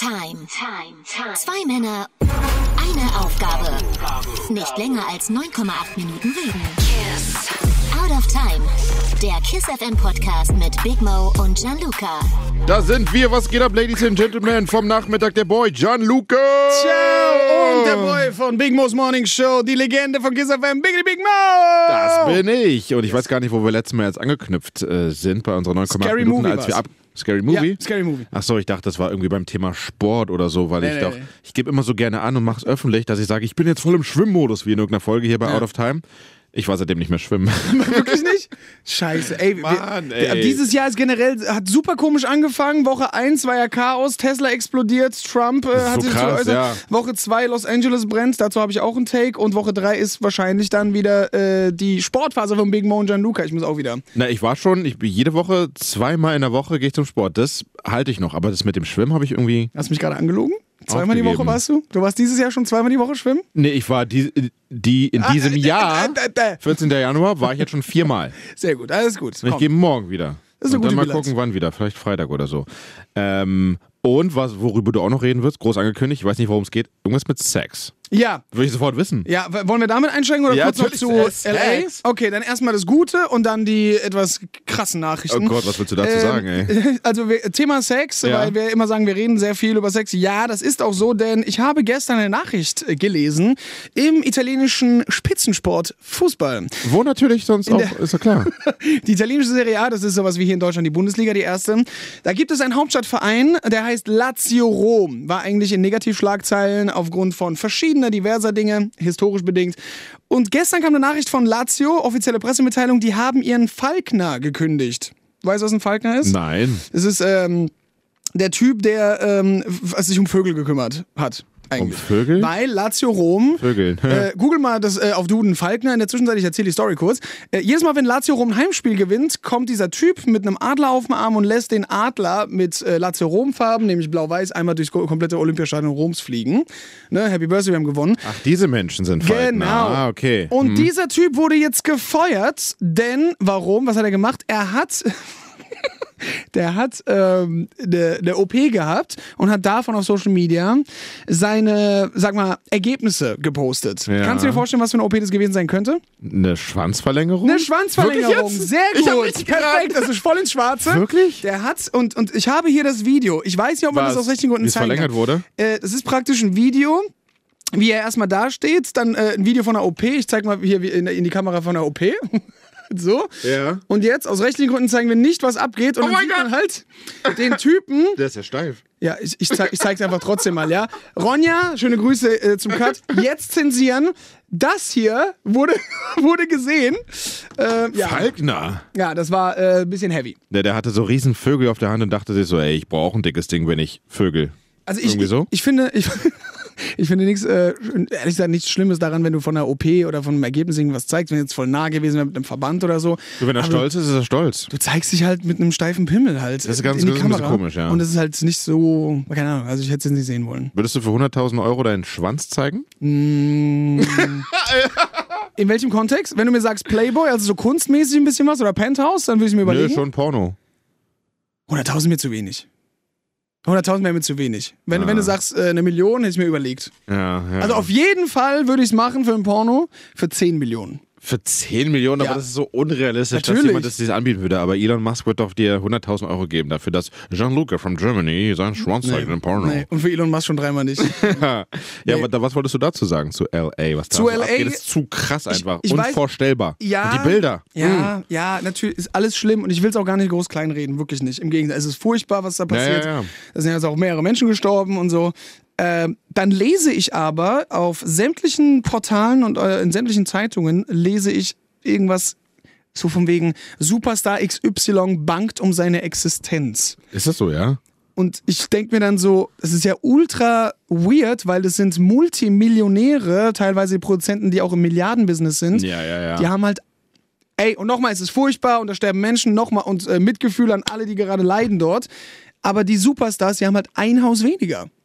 Time. Zwei Männer, eine Aufgabe. Nicht länger als 9,8 Minuten reden. Out of Time. Der KISS FM Podcast mit Big Mo und Gianluca. Da sind wir. Was geht ab, Ladies and Gentlemen? Vom Nachmittag der Boy Gianluca. Ciao. Und der Boy von Big Mo's Morning Show. Die Legende von KISS FM, Big Mo. Das bin ich. Und ich weiß gar nicht, wo wir letztes Mal jetzt angeknüpft sind bei unserer 9,8 Minuten, als wir Scary Movie? Ja, Scary Movie. Achso, ich dachte, das war irgendwie beim Thema Sport oder so, weil ich gebe immer so gerne an und mache es öffentlich, dass ich sage, ich bin jetzt voll im Schwimmmodus, wie in irgendeiner Folge hier bei Out of Time. Ich war seitdem nicht mehr schwimmen. Wirklich nicht? Scheiße, ey. Mann, ey. Dieses Jahr ist generell, hat super komisch angefangen. Woche 1 war ja Chaos, Tesla explodiert, Trump hat sich krass, geäußert. ja. Woche 2 Los Angeles brennt, dazu habe ich auch einen Take. Und Woche 3 ist wahrscheinlich dann wieder die Sportphase von Big Mo und Gianluca. Ich muss auch wieder. Na, ich war schon, jede Woche, zweimal in der Woche gehe ich zum Sport. Das halte ich noch, aber das mit dem Schwimmen habe ich irgendwie... Hast du mich gerade angelogen? Zweimal die Woche warst du? Du warst dieses Jahr schon zweimal die Woche schwimmen? Nee, ich war in diesem Jahr, 14. Januar, war ich jetzt schon 4-mal. Sehr gut, alles gut. Und ich gehe morgen wieder. Das ist eine und dann gute mal Bilanz. gucken, wann wieder. Vielleicht Freitag oder so. Und worüber du auch noch reden wirst, groß angekündigt, ich weiß nicht, worum es geht, irgendwas mit Sex. Ja. Würde ich sofort wissen. Ja, wollen wir damit einsteigen oder Ja, kurz noch natürlich. zu LA? Okay, dann erstmal das Gute und dann die etwas krassen Nachrichten. Oh Gott, was willst du dazu sagen, ey? Also Thema Sex, Ja. weil wir immer sagen, wir reden sehr viel über Sex. Ja, das ist auch so, denn ich habe gestern eine Nachricht gelesen im italienischen Spitzensport Fußball. Wo natürlich sonst auch, ist ja klar. Die italienische Serie A, das ist sowas wie hier in Deutschland die Bundesliga, die erste. Da gibt es einen Hauptstadtverein, der heißt Lazio Rom. War eigentlich in Negativschlagzeilen aufgrund von verschiedener, diverser Dinge, historisch bedingt. Und gestern kam eine Nachricht von Lazio, offizielle Pressemitteilung, die haben ihren Falkner gekündigt. Weißt du, was ein Falkner ist? Nein. Es ist der Typ, der sich um Vögel gekümmert hat. Eigentlich. Um Vögel? Weil Lazio Rom, Vögel. Google mal das auf Duden Falkner, in der Zwischenzeit, ich erzähle die Story kurz. Jedes Mal, wenn Lazio Rom ein Heimspiel gewinnt, kommt dieser Typ mit einem Adler auf dem Arm und lässt den Adler mit Lazio Rom Farben, nämlich blau-weiß, einmal durchs komplette Olympiastadion Roms fliegen. Ne, Happy Birthday, wir haben gewonnen. Ach, diese Menschen sind Falkner. Genau. Ah, okay. Und dieser Typ wurde jetzt gefeuert, denn, warum? Was hat er gemacht? Der hat eine OP gehabt und hat davon auf Social Media seine, sag mal, Ergebnisse gepostet. Ja. Kannst du dir vorstellen, was für eine OP das gewesen sein könnte? Eine Schwanzverlängerung? Eine Schwanzverlängerung. Wirklich jetzt? Sehr Ich hab gut. richtig Perfekt, das ist voll ins Schwarze. Wirklich? Der hat, und ich habe hier das Video. Ich weiß nicht, ob man das aus rechtlichen Gründen wie es zeigen verlängert kann. wurde? Das ist praktisch ein Video, wie er erstmal da steht, dann ein Video von einer OP. Ich zeig mal hier in die Kamera von einer OP. So. Ja. Und jetzt, aus rechtlichen Gründen, zeigen wir nicht, was abgeht. Und Oh dann mein sieht man halt den Typen. Der ist ja steif. Ja, ich zeig's einfach trotzdem mal, ja. Ronja, schöne Grüße zum Cut. Jetzt zensieren. Das hier wurde gesehen. Ja. Falkner. Ja, das war ein bisschen heavy. Der hatte so riesen Vögel auf der Hand und dachte sich so, ey, ich brauche ein dickes Ding, wenn ich Vögel. Also Irgendwie so? ich finde nichts, ehrlich gesagt, nichts Schlimmes daran, wenn du von einer OP oder von einem Ergebnis irgendwas zeigst, wenn jetzt voll nah gewesen wäre mit einem Verband oder so. Du, wenn er Aber stolz ist er stolz. Du zeigst dich halt mit einem steifen Pimmel halt. Das ist ganz in die ein bisschen Kamera. komisch, ja. Und das ist halt nicht so, keine Ahnung, also ich hätte es jetzt nicht sehen wollen. Würdest du für 100.000 Euro deinen Schwanz zeigen? In welchem Kontext? Wenn du mir sagst Playboy, also so kunstmäßig ein bisschen was oder Penthouse, dann würde ich mir überlegen. Nö, schon Porno. 100.000 mir zu wenig. 100.000 wäre mir zu wenig. Wenn du sagst, 1 Million, hätte ich mir überlegt. Ja. Also auf jeden Fall würde ich es machen für ein Porno für 10 Millionen. Für 10 Millionen, Ja. aber das ist so unrealistisch, Natürlich. dass jemand das dir anbieten würde. Aber Elon Musk wird doch dir 100.000 Euro geben dafür, dass Gianluca from Germany seinen Schwanz zeigt im Porno. Nee. Und für Elon Musk schon dreimal nicht. Ja, aber was wolltest du dazu sagen zu L.A.? Was da Zu so LA? abgeht, ist zu krass einfach. ich weiß- Unvorstellbar. Ja. Und die Bilder. Ja, natürlich ist alles schlimm und ich will es auch gar nicht groß kleinreden, wirklich nicht. Im Gegenteil, es ist furchtbar, was da passiert. Ja. Da sind jetzt auch mehrere Menschen gestorben und so. Dann lese ich aber auf sämtlichen Portalen und in sämtlichen Zeitungen lese ich irgendwas so von wegen Superstar XY bangt um seine Existenz. Ist das so, ja? Und ich denke mir dann so, das ist ja ultra weird, weil das sind Multimillionäre, teilweise Produzenten, die auch im Milliardenbusiness sind. Ja. Die haben halt, und nochmal, es ist furchtbar und da sterben Menschen, nochmal und Mitgefühl an alle, die gerade leiden dort. Aber die Superstars, die haben halt ein Haus weniger.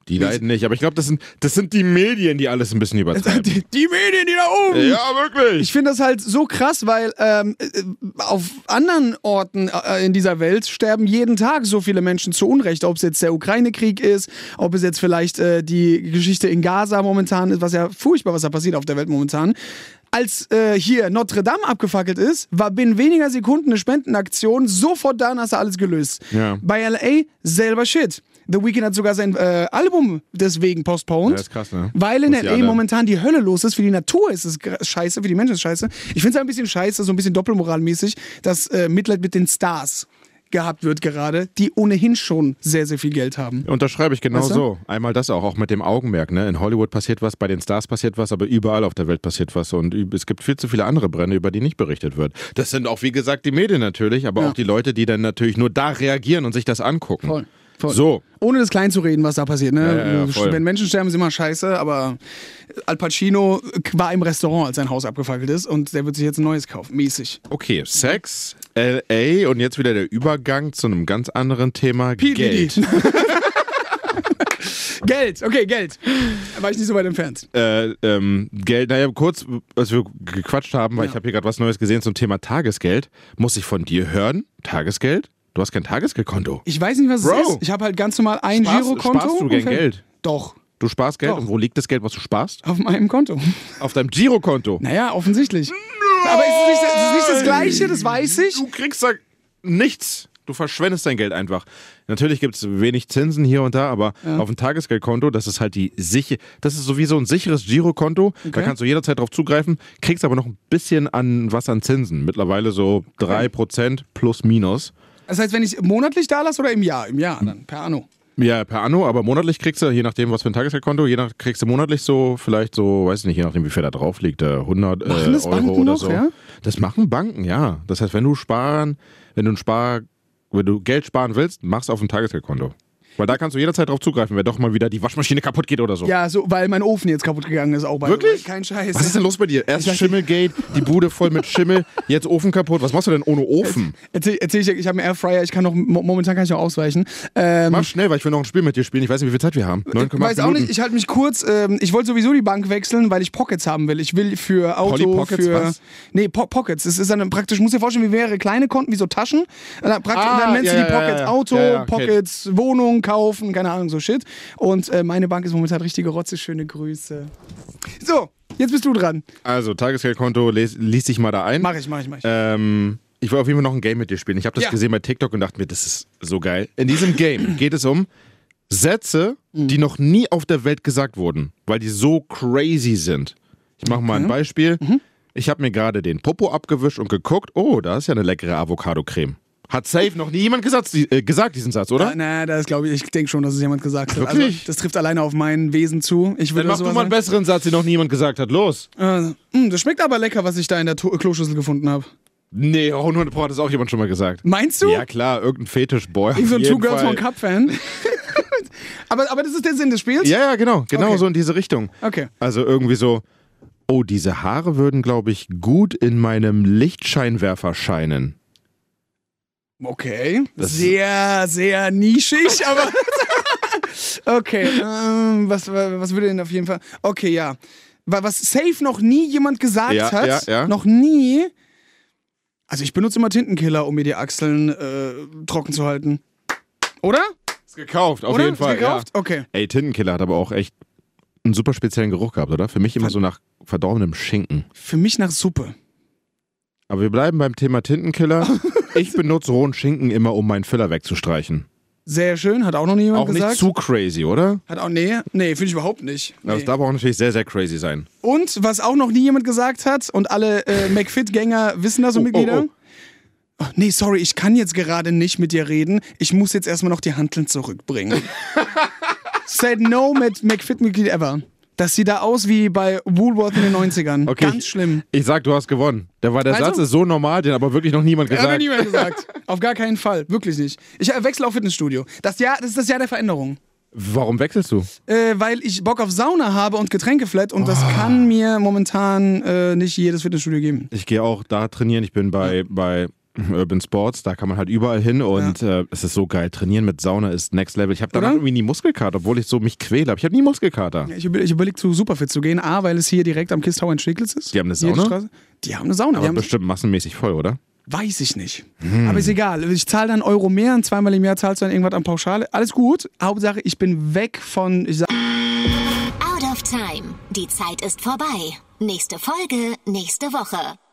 Die leiden nicht, aber ich glaube, das sind die Medien, die alles ein bisschen übertreiben. Die Medien, die da oben! Ja, wirklich! Ich finde das halt so krass, weil auf anderen Orten in dieser Welt sterben jeden Tag so viele Menschen zu Unrecht. Ob es jetzt der Ukraine-Krieg ist, ob es jetzt vielleicht die Geschichte in Gaza momentan ist, was ja furchtbar, was da passiert auf der Welt momentan. Als hier Notre Dame abgefackelt ist, war binnen weniger Sekunden eine Spendenaktion sofort da und hast du alles gelöst. Ja. Bei LA selber Shit. The Weeknd hat sogar sein Album deswegen postponed. Ja, ist krass, ne? Weil in LA momentan die Hölle los ist. Für die Natur ist es scheiße, für die Menschen ist es scheiße. Ich finde es ein bisschen scheiße, so ein bisschen doppelmoralmäßig, dass Mitleid mit den Stars gehabt wird gerade, die ohnehin schon sehr, sehr viel Geld haben. Unterschreibe ich genau Weißt du? so. Einmal das auch mit dem Augenmerk. Ne? In Hollywood passiert was, bei den Stars passiert was, aber überall auf der Welt passiert was. Und es gibt viel zu viele andere Brände, über die nicht berichtet wird. Das sind auch, wie gesagt, die Medien natürlich, aber auch die Leute, die dann natürlich nur da reagieren und sich das angucken. Voll. So. Ohne das klein zu reden, was da passiert. Ne? Ja, wenn Menschen sterben, ist immer scheiße, aber Al Pacino war im Restaurant, als sein Haus abgefackelt ist und der wird sich jetzt ein neues kaufen. Mäßig. Okay, Sex, LA und jetzt wieder der Übergang zu einem ganz anderen Thema. Geld. Geld, okay, Geld. Da war ich nicht so weit entfernt. Geld, naja, kurz, als wir gequatscht haben, weil ich habe hier gerade was Neues gesehen zum Thema Tagesgeld, muss ich von dir hören? Tagesgeld? Du hast kein Tagesgeldkonto. Ich weiß nicht, was es ist. Ich habe halt ganz normal ein Girokonto. Sparst du gern Geld? Doch. Du sparst Geld? Doch. Und wo liegt das Geld, was du sparst? Auf meinem Konto. Auf deinem Girokonto? Naja, offensichtlich. No! Aber ist es nicht das Gleiche, das weiß ich. Du kriegst da nichts. Du verschwendest dein Geld einfach. Natürlich gibt es wenig Zinsen hier und da, aber auf dem Tagesgeldkonto, das ist halt das ist sowieso ein sicheres Girokonto. Okay. Da kannst du jederzeit drauf zugreifen, kriegst aber noch ein bisschen an Zinsen. Mittlerweile so 3% plus minus. Das heißt, wenn ich monatlich da lasse oder im Jahr? Im Jahr dann, per Anno. Ja, per Anno, aber monatlich kriegst du, je nachdem, was für ein Tagesgeldkonto, kriegst du monatlich so, vielleicht so, weiß ich nicht, je nachdem, wie viel da drauf liegt, 100 Euro Banken oder noch, so. Ja? Das machen Banken, ja. Das heißt, wenn du Geld sparen willst, mach's auf ein Tagesgeldkonto. Weil da kannst du jederzeit drauf zugreifen, wenn doch mal wieder die Waschmaschine kaputt geht oder so. Ja, so, weil mein Ofen jetzt kaputt gegangen ist auch bei Wirklich? Kein Scheiß. Was ist denn los bei dir? Erst Schimmelgate, die Bude voll mit Schimmel, jetzt Ofen kaputt. Was machst du denn ohne Ofen? Erzähl ich habe einen Airfryer, momentan kann ich noch ausweichen. Mach schnell, weil ich will noch ein Spiel mit dir spielen. Ich weiß nicht, wie viel Zeit wir haben. 9,8 weiß auch nicht, ich halte mich kurz. Ich wollte sowieso die Bank wechseln, weil ich Pockets haben will. Ich will für Auto, Polly Pockets, was? Nee, Pockets. Das ist dann praktisch, musst dir vorstellen, wie mehrere kleine Konten, wie so Taschen. Dann nennst du die Pockets Auto, Pockets Wohnung, kaufen, keine Ahnung. So Shit. Und meine Bank ist momentan richtige Rotze. Schöne Grüße. So, jetzt bist du dran. Also, Tagesgeldkonto, lies dich mal da ein. Mach ich. Ich will auf jeden Fall noch ein Game mit dir spielen. Ich habe das gesehen bei TikTok und dachte mir, das ist so geil. In diesem Game geht es um Sätze, die noch nie auf der Welt gesagt wurden, weil die so crazy sind. Ich mache mal ein Beispiel. Ich habe mir gerade den Popo abgewischt und geguckt, oh, da ist ja eine leckere Avocado-Creme. Hat safe noch nie jemand gesagt, diesen Satz, oder? Das glaube ich denke schon, dass es jemand gesagt hat. Wirklich? Also, das trifft alleine auf mein Wesen zu. Dann mach du mal einen besseren Satz, den noch niemand gesagt hat. Los. Das schmeckt aber lecker, was ich da in der Kloschüssel gefunden habe. Nee, 100% hat das auch jemand schon mal gesagt. Meinst du? Ja klar, irgendein Fetischboy. Ich so ein Two Girls One Cup-Fan. aber das ist der Sinn des Spiels? Ja, genau okay. So in diese Richtung. Okay. Also irgendwie so, oh, diese Haare würden, glaube ich, gut in meinem Lichtscheinwerfer scheinen. Okay, sehr, sehr nischig, aber okay, was würde denn auf jeden Fall, okay, ja, was safe noch nie jemand gesagt hat, noch nie, also ich benutze immer Tintenkiller, um mir die Achseln trocken zu halten, oder? Ist gekauft, auf jeden Fall. Ist gekauft? Ja. Okay. Ey, Tintenkiller hat aber auch echt einen super speziellen Geruch gehabt, oder? Für mich immer so nach verdorbenem Schinken. Für mich nach Suppe. Aber wir bleiben beim Thema Tintenkiller. Ich benutze rohen Schinken immer, um meinen Filler wegzustreichen. Sehr schön, hat auch noch nie jemand gesagt. Auch nicht zu crazy, oder? Nee, finde ich überhaupt nicht. Nee. Das darf auch natürlich sehr, sehr crazy sein. Und, was auch noch nie jemand gesagt hat, und alle McFit-Gänger wissen das, so Mitglieder. Oh, nee, sorry, ich kann jetzt gerade nicht mit dir reden. Ich muss jetzt erstmal noch die Hanteln zurückbringen. Said no mit McFit-Mitglied ever. Das sieht da aus wie bei Woolworth in den 90ern. Okay, ganz schlimm. Ich sag, du hast gewonnen. Der Satz ist so normal, den aber wirklich noch niemand gesagt. Hat niemand gesagt. Auf gar keinen Fall. Wirklich nicht. Ich wechsle auf Fitnessstudio. Das ist das Jahr der Veränderung. Warum wechselst du? Weil ich Bock auf Sauna habe und Getränkeflat und das kann mir momentan nicht jedes Fitnessstudio geben. Ich gehe auch da trainieren. Ich bin bei Urban Sports, da kann man halt überall hin und es ist so geil. Trainieren mit Sauna ist next level. Ich habe danach irgendwie nie Muskelkater, obwohl ich so mich quäle. Aber ich habe nie Muskelkater. Ich überlege zu Superfit zu gehen. A, weil es hier direkt am Kiss Tower in Steglitz ist. Die haben eine Sauna? Die haben eine Sauna. Aber bestimmt massenmäßig voll, oder? Weiß ich nicht. Aber ist egal. Ich zahle dann Euro mehr und zweimal im Jahr zahlst du dann irgendwas an Pauschale. Alles gut. Hauptsache, ich bin weg von... Out of Time. Die Zeit ist vorbei. Nächste Folge, nächste Woche.